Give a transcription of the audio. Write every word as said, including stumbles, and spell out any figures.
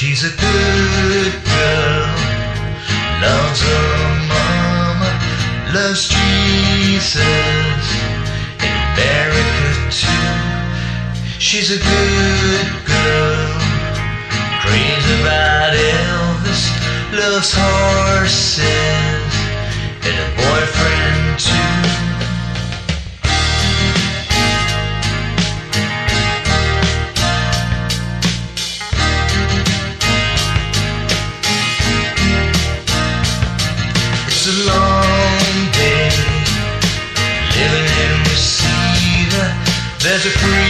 She's a good girl, loves her mama, loves Jesus, in America too. She's a good girl, crazy about Elvis, loves horses, and a boyfriend too. It's a long day living in Reseda. There's a free